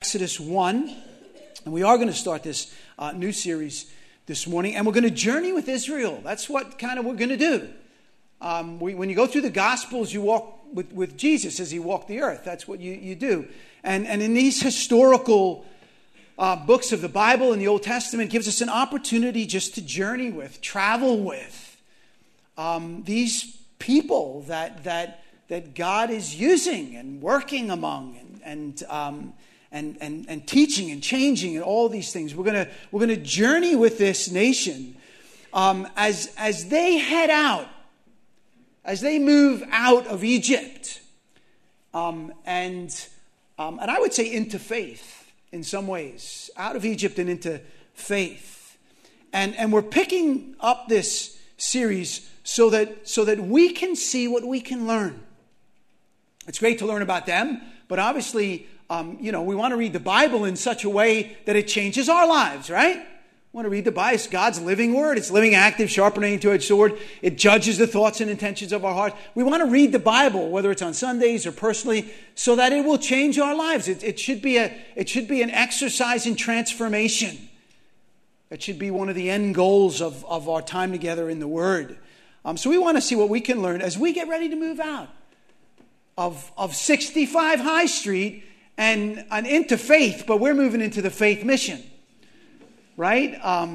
Exodus 1. And we are going to start this new series this morning. And we're going to journey with Israel. That's what kind of we're going to do. When you go through the Gospels, you walk with Jesus as he walked the earth. That's what you do. And in these historical books of the Bible and the Old Testament, gives us an opportunity just to journey with, travel with these people that God is using and working among and teaching and changing and all these things. We're gonna journey with this nation as they head out, as they move out of Egypt, and I would say into faith in some ways, out of Egypt and into faith, and we're picking up this series so that we can see what we can learn. It's great to learn about them, but obviously, we want to read the Bible in such a way that it changes our lives, right? We want to read the Bible. It's God's living word. It's living, active, sharpening a two-edged sword. It judges the thoughts and intentions of our heart. We want to read the Bible, whether it's on Sundays or personally, so that it will change our lives. It should be an exercise in transformation. It should be one of the end goals of our time together in the Word. So we want to see what we can learn as we get ready to move out of 65 High Street and into faith, but we're moving into the faith mission, right?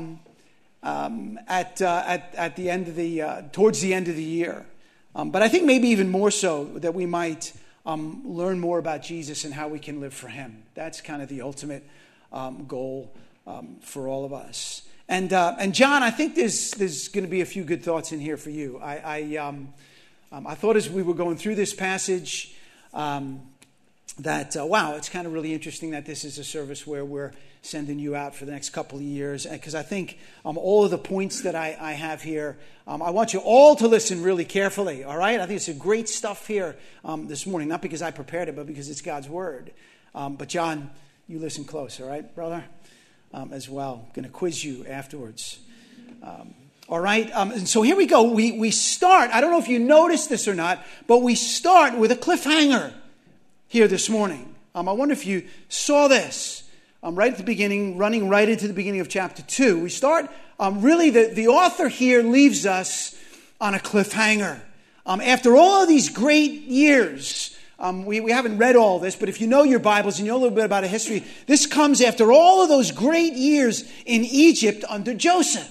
At the end of towards the end of the year, but I think maybe even more so that we might learn more about Jesus and how we can live for Him. That's kind of the ultimate goal for all of us. And John, I think there's going to be a few good thoughts in here for you. I thought as we were going through this passage that, it's kind of really interesting that this is a service where we're sending you out for the next couple of years. Because I think all of the points that I have here, I want you all to listen really carefully, all right? I think it's great stuff here this morning, not because I prepared it, but because it's God's Word. But John, you listen close, all right, brother? As well. I'm going to quiz you afterwards. All right, and so here we go. We start, I don't know if you noticed this or not, but we start with a cliffhanger here this morning. I wonder if you saw this right at the beginning, running right into the beginning of chapter 2. We start, really the author here leaves us on a cliffhanger. After all of these great years, we haven't read all this, but if you know your Bibles and you know a little bit about a history, this comes after all of those great years in Egypt under Joseph.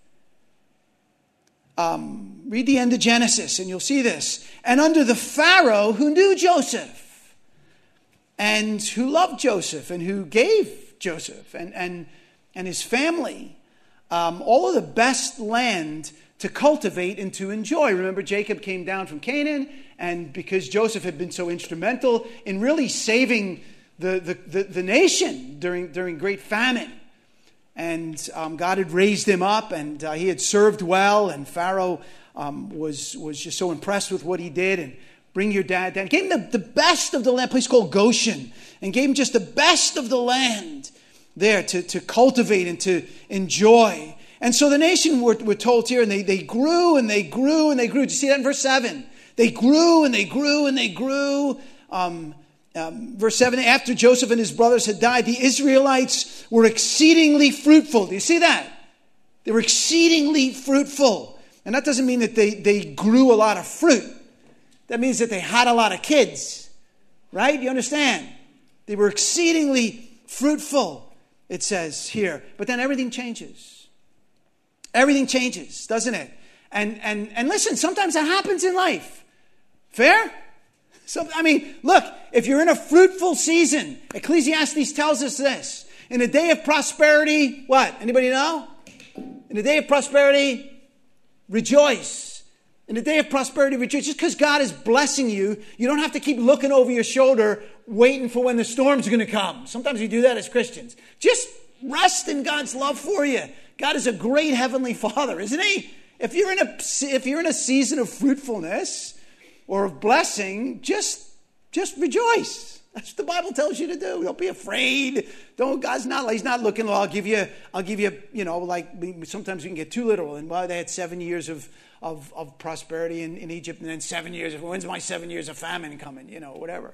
Read the end of Genesis and you'll see this. And under the Pharaoh who knew Joseph and who loved Joseph and who gave Joseph and his family all of the best land to cultivate and to enjoy. Remember, Jacob came down from Canaan, and because Joseph had been so instrumental in really saving the nation during great famine. And God had raised him up, and he had served well, and Pharaoh was just so impressed with what he did. And bring your dad down. Gave him the best of the land, a place called Goshen, and gave him just the best of the land there to cultivate and to enjoy. And so the nation, we're told here, and they grew and they grew and they grew. Do you see that in verse 7? They grew and they grew and they grew. Verse 7, after Joseph and his brothers had died, the Israelites were exceedingly fruitful. Do you see that? They were exceedingly fruitful. And that doesn't mean that they grew a lot of fruit. That means that they had a lot of kids. Right? You understand? They were exceedingly fruitful, it says here. But then everything changes. Everything changes, doesn't it? And listen, sometimes that happens in life. Fair? So, look, if you're in a fruitful season, Ecclesiastes tells us this. In a day of prosperity, what? Anybody know? In a day of prosperity, rejoice. In a day of prosperity, rejoice. Just because God is blessing you, you don't have to keep looking over your shoulder, waiting for when the storm's going to come. Sometimes we do that as Christians. Just rest in God's love for you. God is a great heavenly Father, isn't He? If you're in a season of fruitfulness or of blessing, just rejoice. That's what the Bible tells you to do. Don't be afraid. He's not looking, I'll give you, like sometimes we can get too literal. And they had 7 years of prosperity in Egypt, and then 7 years of, when's my 7 years of famine coming? Whatever.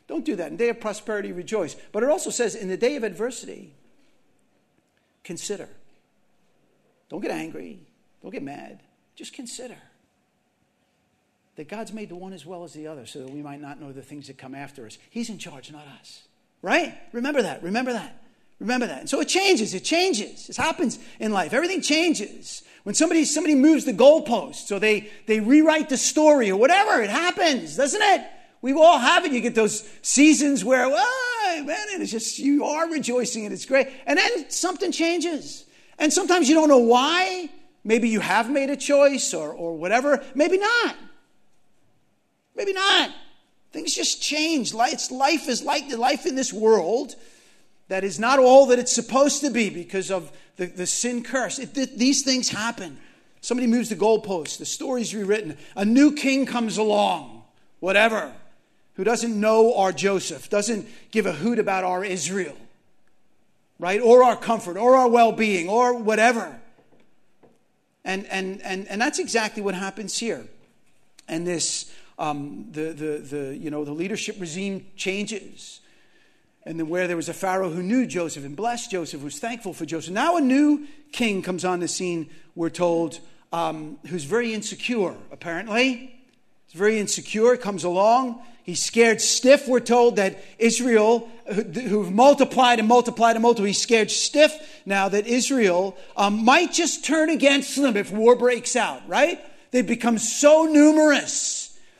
Don't do that. In the day of prosperity, rejoice. But it also says, in the day of adversity, consider. Don't get angry. Don't get mad. Just consider that God's made the one as well as the other so that we might not know the things that come after us. He's in charge, not us. Right? Remember that. Remember that. Remember that. And so it changes. It changes. It happens in life. Everything changes. When somebody moves the goalposts, or they rewrite the story or whatever, it happens, doesn't it? We all have it. You get those seasons where, man, it's just, you are rejoicing and it's great. And then something changes. And sometimes you don't know why. Maybe you have made a choice or whatever. Maybe not. Maybe not. Things just change. Life is like the life in this world that is not all that it's supposed to be because of the sin curse. These things happen. Somebody moves the goalpost. The story's rewritten. A new king comes along. Whatever. Who doesn't know our Joseph. Doesn't give a hoot about our Israel. Right? Or our comfort. Or our well-being. Or whatever. And that's exactly what happens here. And this the leadership regime changes. And then where there was a Pharaoh who knew Joseph and blessed Joseph, was thankful for Joseph. Now a new king comes on the scene, we're told, who's very insecure, apparently. He's very insecure, comes along. He's scared stiff, we're told, that Israel, who've multiplied and multiplied and multiplied, he's scared stiff now that Israel might just turn against them if war breaks out, right? They've become so numerous.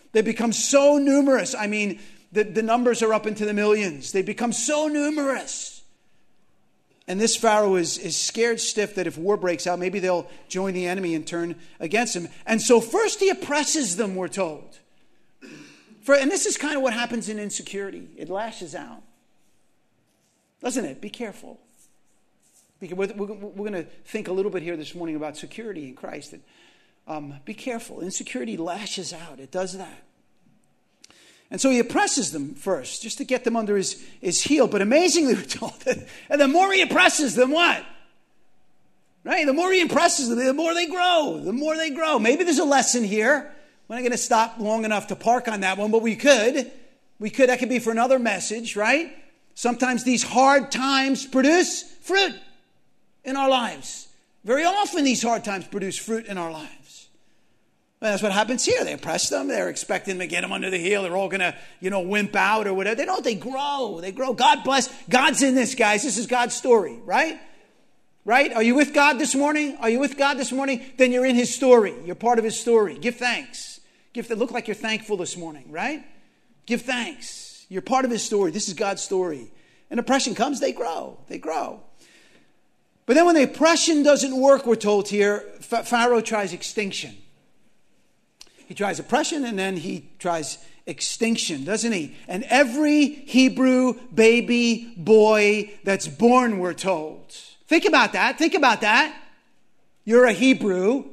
I mean, the numbers are up into the millions. They become so numerous. And this Pharaoh is scared stiff that if war breaks out, maybe they'll join the enemy and turn against him. And so first he oppresses them, we're told. And this is kind of what happens in insecurity. It lashes out. Doesn't it? Be careful. Because we're going to think a little bit here this morning about security in Christ. Be careful. Insecurity lashes out. It does that. And so he oppresses them first, just to get them under his heel. But amazingly, we're told that, and the more he oppresses them, what? Right? The more he oppresses them, the more they grow. The more they grow. Maybe there's a lesson here. We're not going to stop long enough to park on that one, but we could. That could be for another message, right? Sometimes these hard times produce fruit in our lives. Very often these hard times produce fruit in our lives. And that's what happens here. They oppress them. They're expecting to get them under the heel. They're all going to, wimp out or whatever. They don't. They grow. They grow. God bless. God's in this, guys. This is God's story, right? Right? Are you with God this morning? Are you with God this morning? Then you're in his story. You're part of his story. Give thanks. Look like you're thankful this morning, right? Give thanks. You're part of his story. This is God's story. And oppression comes, they grow. They grow. But then when the oppression doesn't work, we're told here, Pharaoh tries extinction. He tries oppression and then he tries extinction, doesn't he? And every Hebrew baby boy that's born, we're told. Think about that. Think about that. You're a Hebrew.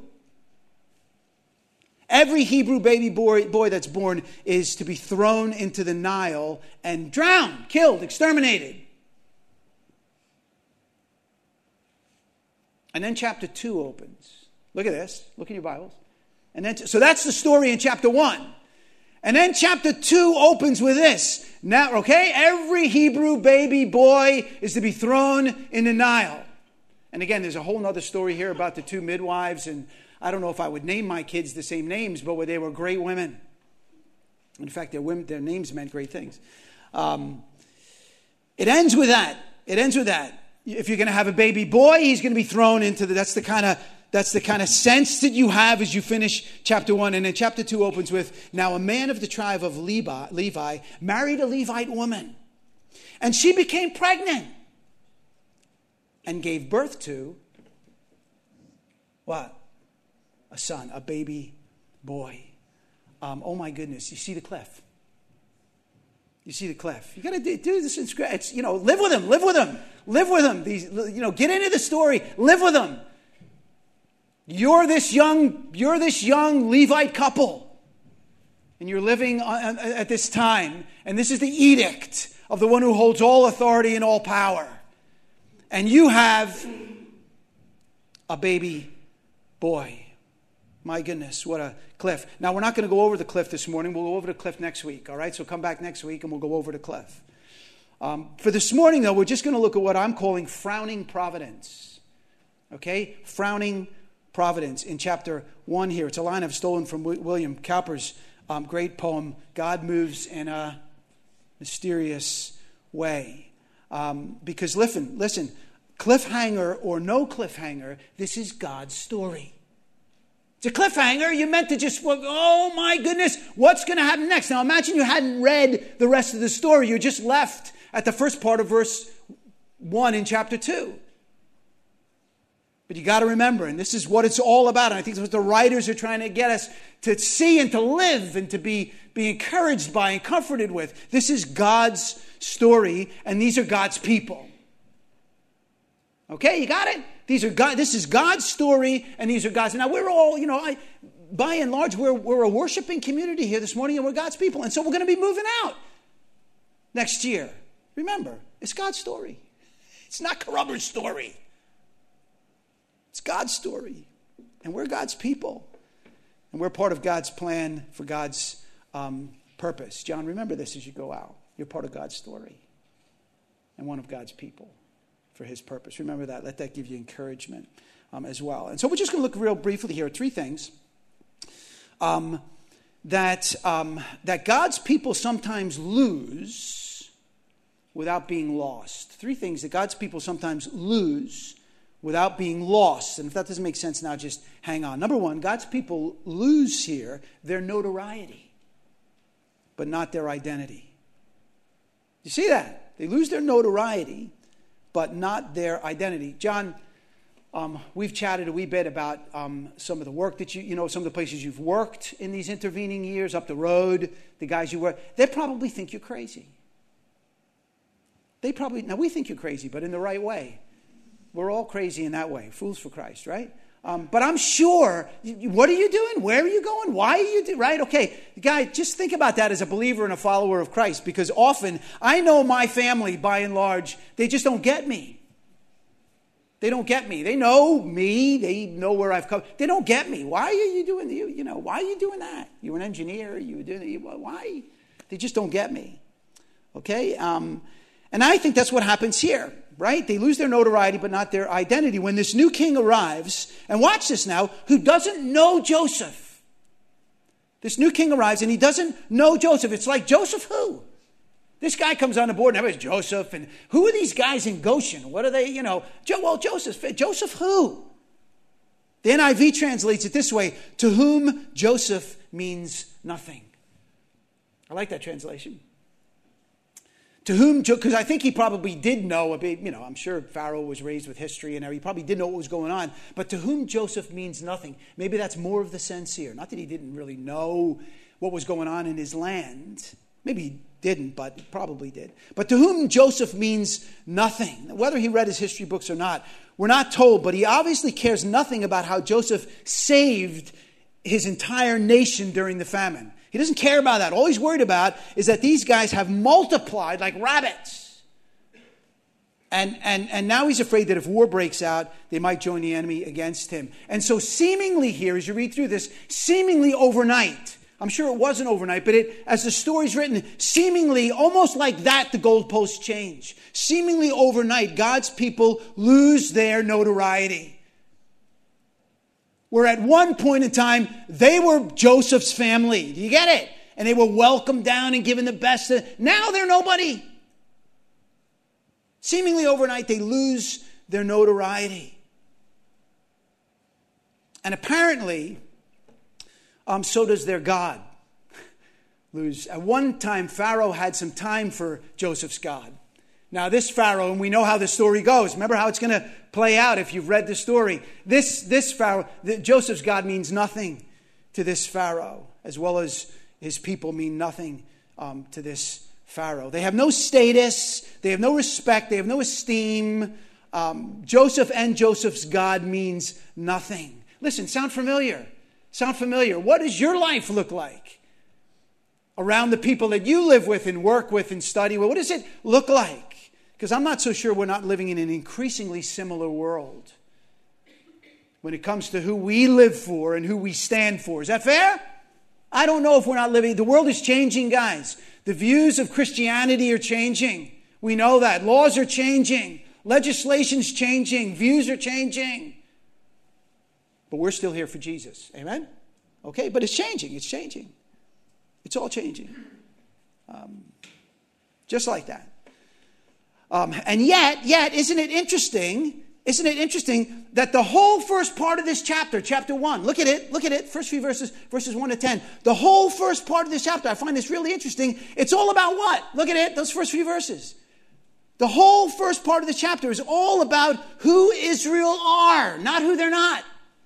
Every Hebrew baby boy that's born is to be thrown into the Nile and drowned, killed, exterminated. And then chapter 2 opens. Look at this. Look in your Bibles. And then, so that's the story in chapter 1. And then chapter 2 opens with this. Now, okay, every Hebrew baby boy is to be thrown in the Nile. And again, there's a whole other story here about the 2 midwives. And I don't know if I would name my kids the same names, but they were great women. In fact, their names meant great things. It ends with that. If you're going to have a baby boy, he's going to be thrown into that's the kind of sense that you have as you finish chapter 1. And then chapter 2 opens with, now a man of the tribe of Levi married a Levite woman. And she became pregnant and gave birth to what? A son, a baby boy. Oh my goodness, you see the cliff. You see the cliff. You got to do this in scratch. Live with him. These, get into the story. Live with him. You're this young Levite couple. And you're living at this time. And this is the edict of the one who holds all authority and all power. And you have a baby boy. My goodness, what a cliff. Now, we're not going to go over the cliff this morning. We'll go over the cliff next week, all right? So come back next week and we'll go over the cliff. For this morning, though, we're just going to look at what I'm calling frowning providence. Okay? Frowning providence in chapter 1 here. It's a line I've stolen from William Cowper's great poem, God Moves in a Mysterious Way. Because listen, cliffhanger or no cliffhanger, this is God's story. It's a cliffhanger. You meant to just, oh my goodness, what's going to happen next? Now imagine you hadn't read the rest of the story. You're just left at the first part of verse 1 in chapter 2. But you got to remember, and this is what it's all about, and I think that's what the writers are trying to get us to see and to live and to be encouraged by and comforted with. This is God's story, and these are God's people. Okay, you got it? This is God's story, and these are God's. Now, we're all, by and large, we're a worshiping community here this morning, and we're God's people. And so we're going to be moving out next year. Remember, it's God's story. It's not Carruber's story. It's God's story. And we're God's people. And we're part of God's plan for God's purpose. John, remember this as you go out. You're part of God's story and one of God's people for his purpose. Remember that. Let that give you encouragement as well. And so we're just going to look real briefly here at three things that God's people sometimes lose without being lost. Three things that God's people sometimes lose without being lost. And if that doesn't make sense now, just hang on. Number one, God's people lose here their notoriety, but not their identity. You see that? They lose their notoriety, but not their identity. John, we've chatted a wee bit about some of the work that some of the places you've worked in these intervening years, up the road, the guys you work. They probably think you're crazy. Now we think you're crazy, but in the right way. We're all crazy in that way. Fools for Christ, right? But I'm sure, what are you doing? Where are you going? Why are you doing, right? Okay, guy, just think about that as a believer and a follower of Christ, because often, I know my family, by and large, they just don't get me. They don't get me. They know me. They know where I've come. They don't get me. Why are you doing, why are you doing that? You're an engineer. Why? They just don't get me. Okay? And I think that's what happens here. Right? They lose their notoriety, but not their identity. When this new king arrives, and watch this now, who doesn't know Joseph. This new king arrives, and he doesn't know Joseph. It's like, Joseph who? This guy comes on the board, and everybody's Joseph, and who are these guys in Goshen? What are they, Joseph. Joseph who? The NIV translates it this way, to whom Joseph means nothing. I like that translation. To whom, because I think he probably did know a bit, I'm sure Pharaoh was raised with history and he probably did know what was going on, but to whom Joseph means nothing. Maybe that's more of the sense here. Not that he didn't really know what was going on in his land. Maybe he didn't, but he probably did. But to whom Joseph means nothing. Whether he read his history books or not, we're not told, but he obviously cares nothing about how Joseph saved his entire nation during the famine. He doesn't care about that. All he's worried about is that these guys have multiplied like rabbits. And now he's afraid that if war breaks out, they might join the enemy against him. And so seemingly here, as you read through this, seemingly overnight, I'm sure it wasn't overnight, but as the story's written, seemingly almost like that, the goalposts change. Seemingly overnight, God's people lose their notoriety. Where at one point in time, they were Joseph's family. Do you get it? And they were welcomed down and given the best. Now they're nobody. Seemingly overnight, they lose their notoriety. And apparently, so does their God lose. At one time, Pharaoh had some time for Joseph's God. Now this Pharaoh, and we know how the story goes. Remember how it's going to play out if you've read the story. This Pharaoh, Joseph's God means nothing to this Pharaoh, as well as his people mean nothing to this Pharaoh. They have no status. They have no respect. They have no esteem. Joseph and Joseph's God means nothing. Listen, sound familiar? Sound familiar? What does your life look like around the people that you live with and work with and study with? What does it look like? Because I'm not so sure we're not living in an increasingly similar world. when it comes to who we live for and who we stand for. Is that fair? I don't know if we're not living. The world is changing, guys. The views of Christianity are changing. We know that. Laws are changing. Legislation's changing. Views are changing. But we're still here for Jesus. Amen? Okay, but it's changing. It's changing. It's all changing. Just like that. And yet, isn't it interesting? Isn't it interesting that the whole first part of this chapter 1, look at it, first few verses 1 to 10. The whole first part of this chapter, I find this really interesting. It's all about what? Look at it, those first few verses. The whole first part of the chapter is all about who Israel are, not who they're not.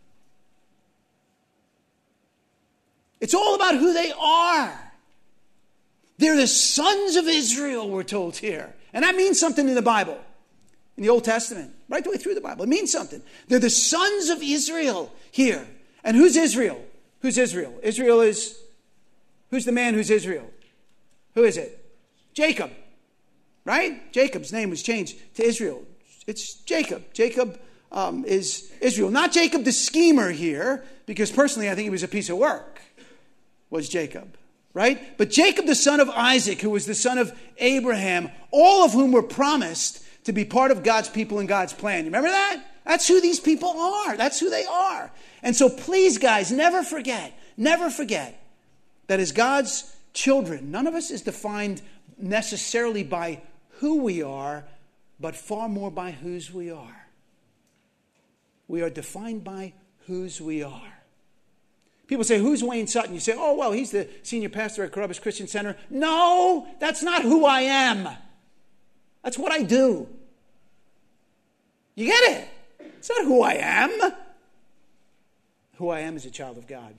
It's all about who they are. They're the sons of Israel, we're told here. And that means something in the Bible, in the Old Testament, right the way through the Bible. It means something. They're the sons of Israel here. And who's Israel? Who's Israel? Who's the man who's Israel? Who is it? Jacob, right? Jacob's name was changed to Israel. It's Jacob. Jacob is Israel. Not Jacob the schemer here, because personally I think he was a piece of work, was Jacob. Right? But Jacob, the son of Isaac, who was the son of Abraham, all of whom were promised to be part of God's people and God's plan. You remember that? That's who these people are. That's who they are. And so please, guys, never forget that as God's children, none of us is defined necessarily by who we are, but far more by whose we are. We are defined by whose we are. People say, who's Wayne Sutton? You say, oh, well, he's the senior pastor at Columbus Christian Center. No, that's not who I am. That's what I do. You get it? It's not who I am. Who I am is a child of God.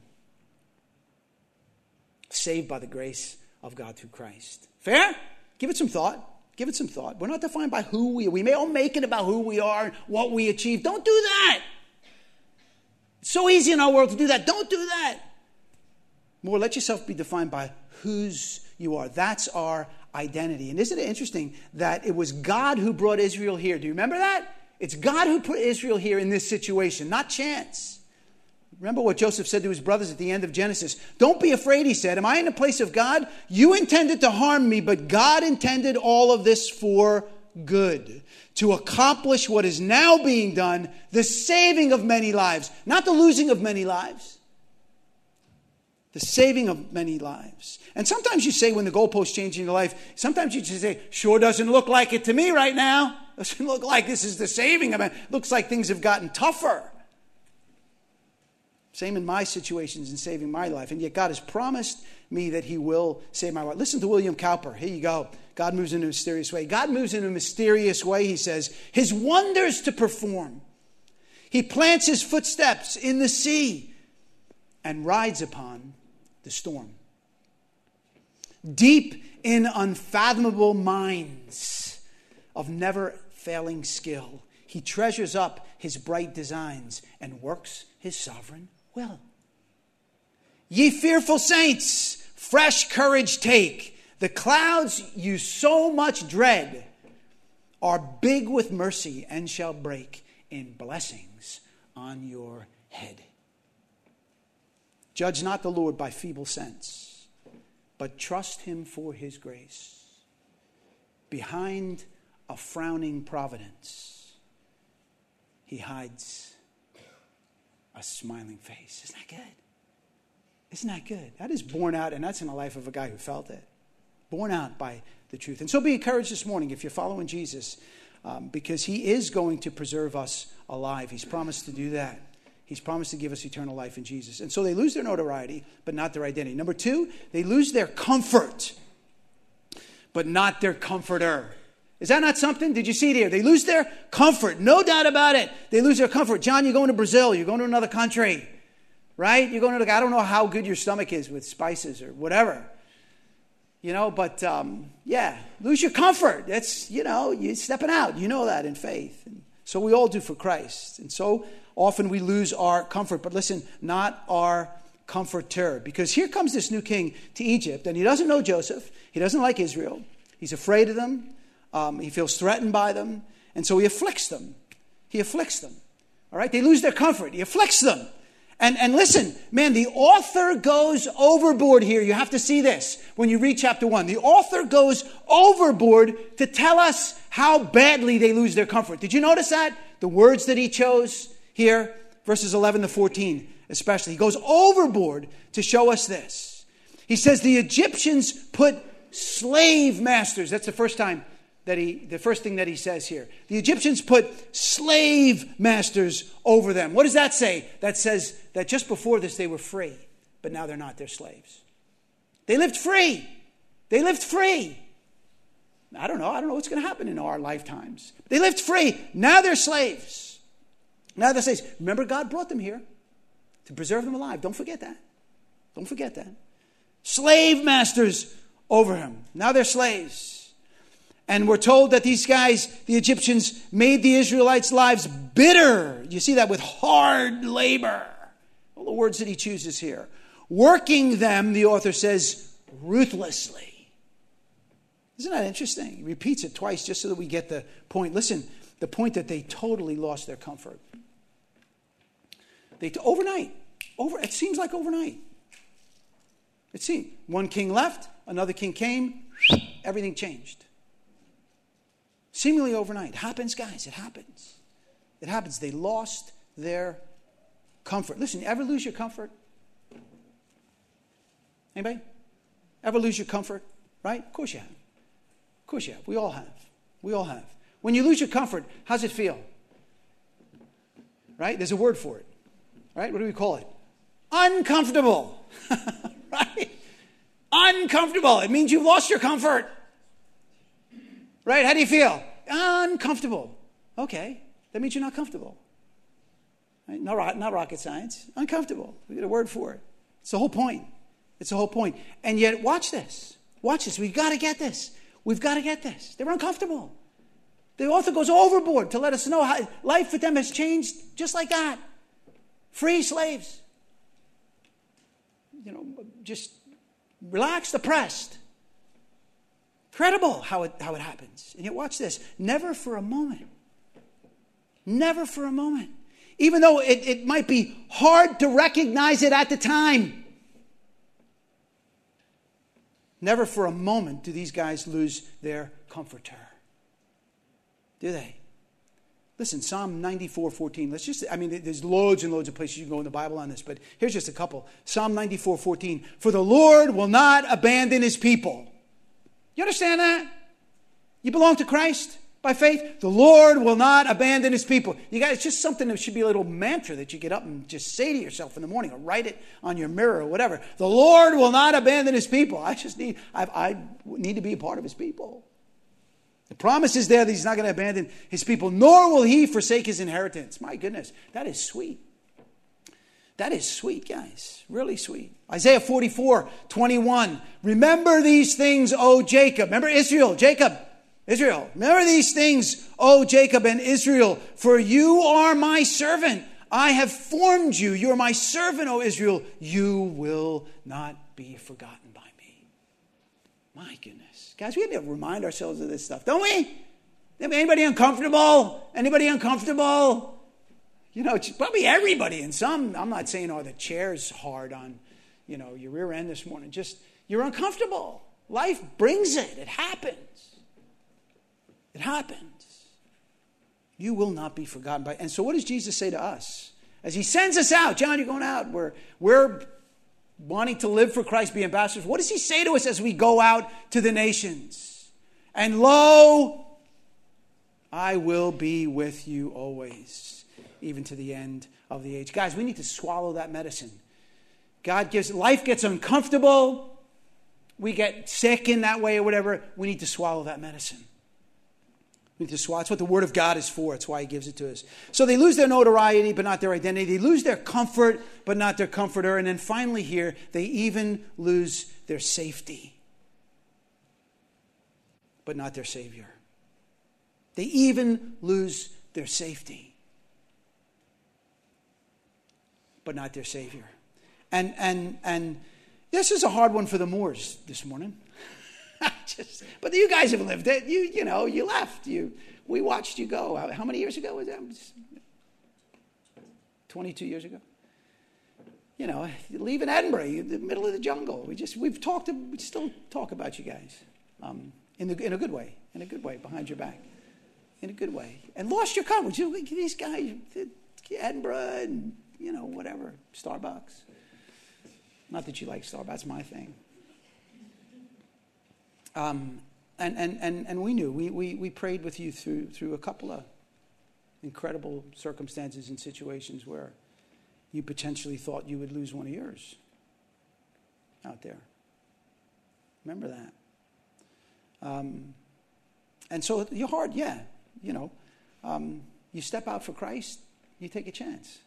Saved by the grace of God through Christ. Fair? Give it some thought. Give it some thought. We're not defined by who we are. We may all make it about who we are and what we achieve. Don't do that. It's so easy in our world to do that. Don't do that. More, let yourself be defined by whose you are. That's our identity. And isn't it interesting that it was God who brought Israel here? Do you remember that? It's God who put Israel here in this situation, not chance. Remember what Joseph said to his brothers at the end of Genesis. Don't be afraid, he said. Am I in the place of God? You intended to harm me, but God intended all of this for good, to accomplish what is now being done, the saving of many lives, not the losing of many lives, the saving of many lives. And sometimes you say when the goalposts change in your life, sometimes you just say, sure doesn't look like it to me right now. Doesn't look like this is the saving of it. Looks like things have gotten tougher. Same in my situations in saving my life. And yet God has promised me that he will save my life. Listen to William Cowper. Here you go. God moves in a mysterious way. God moves in a mysterious way, he says, his wonders to perform. He plants his footsteps in the sea and rides upon the storm. Deep in unfathomable mines of never-failing skill, he treasures up his bright designs and works his sovereign will. Ye fearful saints, fresh courage take. The clouds you so much dread are big with mercy and shall break in blessings on your head. Judge not the Lord by feeble sense, but trust him for his grace. Behind a frowning providence, he hides a smiling face. Isn't that good? Isn't that good? That is borne out, and that's in the life of a guy who felt it. Borne out by the truth. And so be encouraged this morning if you're following Jesus, because he is going to preserve us alive. He's promised to do that. He's promised to give us eternal life in Jesus. And so they lose their notoriety, but not their identity. Number two, they lose their comfort, but not their comforter. Is that not something? Did you see it here? They lose their comfort. No doubt about it. They lose their comfort. John, you're going to Brazil. You're going to another country. Right? You're going to, I don't know how good your stomach is with spices or whatever. You know, but lose your comfort. That's, you're stepping out. You know that in faith. And so we all do for Christ. And so often we lose our comfort. But listen, not our comforter. Because here comes this new king to Egypt, and he doesn't know Joseph. He doesn't like Israel. He's afraid of them. He feels threatened by them. And so he afflicts them. All All right? They lose their comfort. He afflicts them. And listen, man, the author goes overboard here. You have to see this when you read chapter 1. The author goes overboard to tell us how badly they lose their comfort. Did you notice that? The words that he chose here, verses 11 to 14 especially. He goes overboard to show us this. He says the Egyptians put slave masters. That's the first thing that he says here. The Egyptians put slave masters over them. What does that say? That says that just before this they were free, but now they're not. They're slaves. They lived free. They lived free. I don't know what's going to happen in our lifetimes. They lived free. Now they're slaves. Now they're slaves. Remember, God brought them here to preserve them alive. Don't forget that. Don't forget that. Slave masters over him. Now they're slaves. And we're told that these guys, the Egyptians, made the Israelites' lives bitter. You see that with hard labor. All the words that he chooses here. Working them, the author says, ruthlessly. Isn't that interesting? He repeats it twice just so that we get the point. Listen, the point that they totally lost their comfort. It seems like overnight. It seemed. One king left, another king came, everything changed. Seemingly overnight. It happens, guys. It happens. It happens. They lost their comfort. Listen, you ever lose your comfort? Anybody? Ever lose your comfort? Right? Of course you have. Of course you have. We all have. We all have. When you lose your comfort, how's it feel? Right? There's a word for it. Right? What do we call it? Uncomfortable. Right? Uncomfortable. It means you've lost your comfort. Right? How do you feel? Uncomfortable. Okay. That means you're not comfortable. Right? Not rocket science. Uncomfortable. We get a word for it. It's the whole point. It's the whole point. And yet, watch this. Watch this. We've got to get this. We've got to get this. They're uncomfortable. The author goes overboard to let us know how life for them has changed just like that. Free slaves. Just relaxed, oppressed. Incredible how it happens. And yet watch this. Never for a moment. Never for a moment. Even though it might be hard to recognize it at the time. Never for a moment do these guys lose their comforter. Do they? Listen, Psalm 94:14. There's loads and loads of places you can go in the Bible on this, but here's just a couple. Psalm 94:14. For the Lord will not abandon his people. You understand that? You belong to Christ by faith. The Lord will not abandon his people. You guys, it's just something that should be a little mantra that you get up and just say to yourself in the morning or write it on your mirror or whatever. The Lord will not abandon his people. I need to be a part of his people. The promise is there that he's not going to abandon his people, nor will he forsake his inheritance. My goodness, that is sweet. That is sweet, guys. Really sweet. Isaiah 44:21. Remember these things, O Jacob. Remember Israel, Jacob. Israel. Remember these things, O Jacob and Israel, for you are my servant. I have formed you. You are my servant, O Israel. You will not be forgotten by me. My goodness. Guys, we have to remind ourselves of this stuff, don't we? Anybody uncomfortable? Anybody uncomfortable? It's probably everybody. And some, I'm not saying, the chair's hard on, your rear end this morning. Just, you're uncomfortable. Life brings it. It happens. It happens. You will not be forgotten by. And so what does Jesus say to us? As he sends us out, John, you're going out. We're wanting to live for Christ, be ambassadors. What does he say to us as we go out to the nations? And lo, I will be with you always, even to the end of the age. Guys, we need to swallow that medicine. Life gets uncomfortable. We get sick in that way or whatever. We need to swallow that medicine. We need to swallow. It's what the Word of God is for. It's why he gives it to us. So they lose their notoriety, but not their identity. They lose their comfort, but not their comforter. And then finally here, they even lose their safety, but not their Savior. They even lose their safety, but not their Savior. And this is a hard one for the Moors this morning. But you guys have lived it. You left. We watched you go. How many years ago was that? 22 years ago. You know, leaving Edinburgh, in the middle of the jungle. We still talk about you guys in a good way, behind your back, in a good way. And lost your confidence. These guys, Edinburgh and, you know, whatever, Starbucks. Not that you like Starbucks, that's my thing. And we knew, we prayed with you through a couple of incredible circumstances and situations where you potentially thought you would lose one of yours out there. Remember that. And so your heart, yeah, you know, you step out for Christ, you take a chance.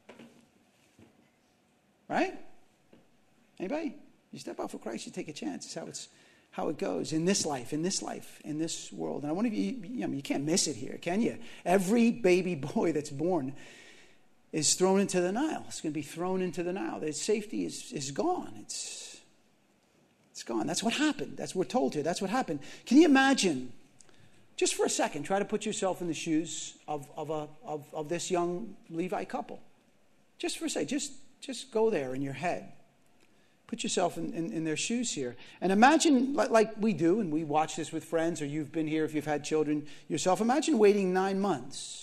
Right? Anybody? You step out for Christ, you take a chance. It's how it goes in this life, in this world. And I wonder if you can't miss it here, can you? Every baby boy that's born is thrown into the Nile. It's going to be thrown into the Nile. Their safety is gone. It's gone. That's what happened. That's what we're told here. That's what happened. Can you imagine, just for a second, try to put yourself in the shoes of this young Levite couple. Just for a second. Just go there in your head. Put yourself in their shoes here. And imagine, like we do, and we watch this with friends, or you've been here if you've had children yourself. Imagine waiting 9 months.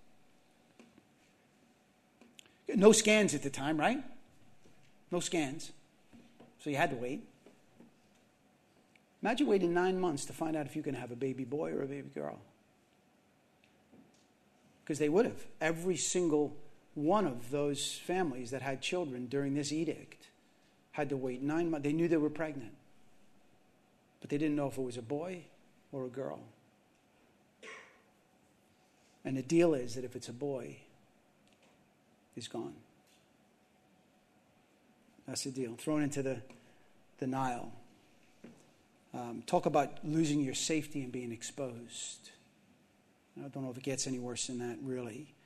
No scans at the time, right? No scans. So you had to wait. Imagine waiting 9 months to find out if you can have a baby boy or a baby girl. Because they would have. Every single one of those families that had children during this edict had to wait 9 months. They knew they were pregnant, but they didn't know if it was a boy or a girl. And the deal is that if it's a boy, he's gone. That's the deal. Thrown into the Nile. Talk about losing your safety and being exposed. I don't know if it gets any worse than that, really.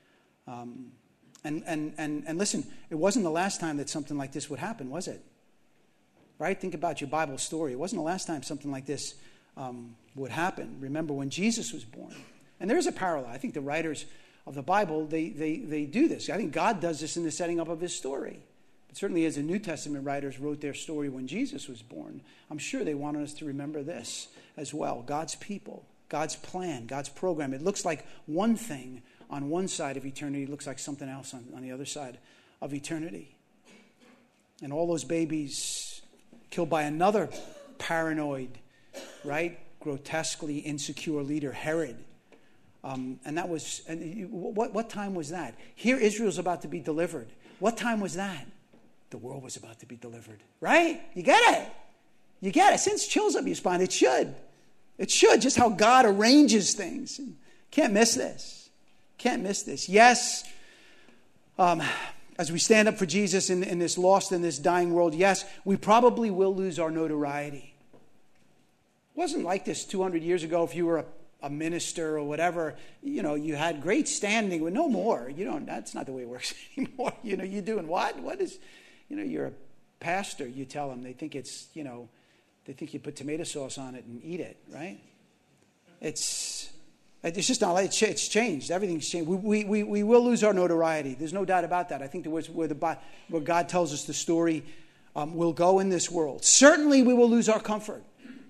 And listen, it wasn't the last time that something like this would happen, was it? Right? Think about your Bible story. It wasn't the last time something like this would happen. Remember when Jesus was born. And there's a parallel. I think the writers of the Bible, they do this. I think God does this in the setting up of his story. But certainly as the New Testament writers wrote their story when Jesus was born, I'm sure they wanted us to remember this as well. God's people, God's plan, God's program. It looks like one thing on one side of eternity. It looks like something else on the other side of eternity. And all those babies killed by another paranoid, right, grotesquely insecure leader, Herod. And that was, what time was that? Here Israel's about to be delivered. What time was that? The world was about to be delivered. Right? You get it. You get it. Since chills up your spine, it should. It should, just how God arranges things. Can't miss this. Can't miss this. Yes, as we stand up for Jesus in this lost and this dying world, yes, we probably will lose our notoriety. It wasn't like this 200 years ago if you were a minister or whatever, you know, you had great standing with no more. That's not the way it works anymore. You know, you're doing what? What is, you're a pastor, you tell them, they think it's, they think you put tomato sauce on it and eat it, right? It's just not like it's changed. Everything's changed. We will lose our notoriety. There's no doubt about that. I think where God tells us the story will go in this world. Certainly we will lose our comfort.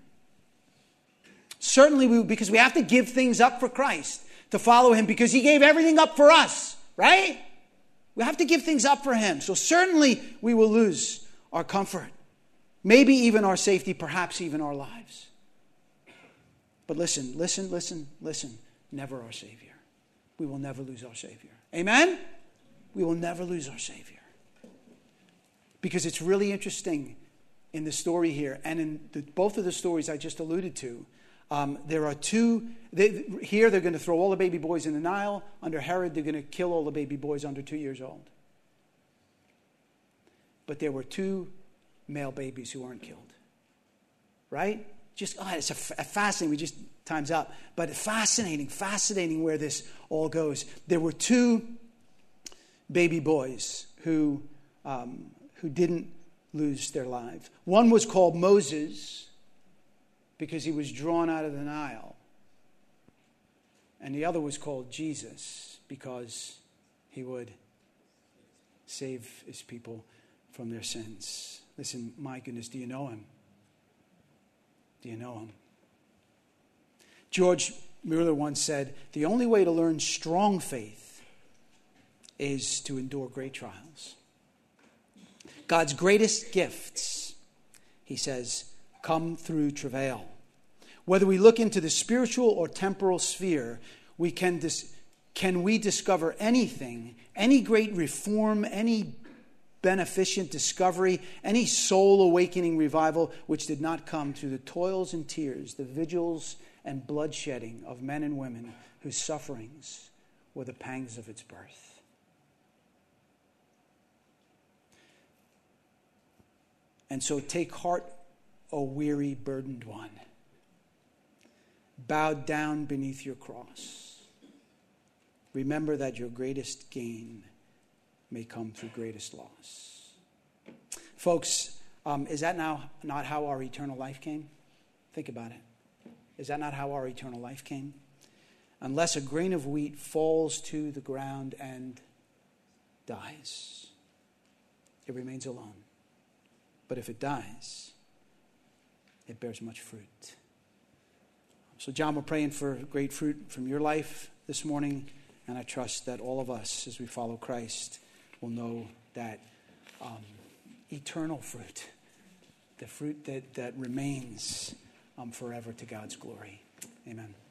Certainly because we have to give things up for Christ to follow him because he gave everything up for us, right? We have to give things up for him. So certainly we will lose our comfort. Maybe even our safety, perhaps even our lives. But listen. Never our Savior. We will never lose our Savior. Amen? We will never lose our Savior. Because it's really interesting in the story here, and in both of the stories I just alluded to, there are two. Here they're going to throw all the baby boys in the Nile. Under Herod, they're going to kill all the baby boys under 2 years old. But there were two male babies who weren't killed. Right? It's a fascinating. Time's up. But fascinating where this all goes. There were two baby boys who didn't lose their lives. One was called Moses because he was drawn out of the Nile. And the other was called Jesus because he would save his people from their sins. Listen, my goodness, do you know him? Do you know him? George Mueller once said, the only way to learn strong faith is to endure great trials. God's greatest gifts, he says, come through travail. Whether we look into the spiritual or temporal sphere, can we discover anything, any great reform, any beneficent discovery, any soul awakening revival which did not come through the toils and tears, the vigils and bloodshedding of men and women whose sufferings were the pangs of its birth. And so take heart, O weary, burdened one, bowed down beneath your cross. Remember that your greatest gain may come through greatest loss. Folks, is that now not how our eternal life came? Think about it. Is that not how our eternal life came? Unless a grain of wheat falls to the ground and dies, it remains alone. But if it dies, it bears much fruit. So, John, we're praying for great fruit from your life this morning, and I trust that all of us, as we follow Christ, will know that eternal fruit, the fruit that remains forever to God's glory. Amen.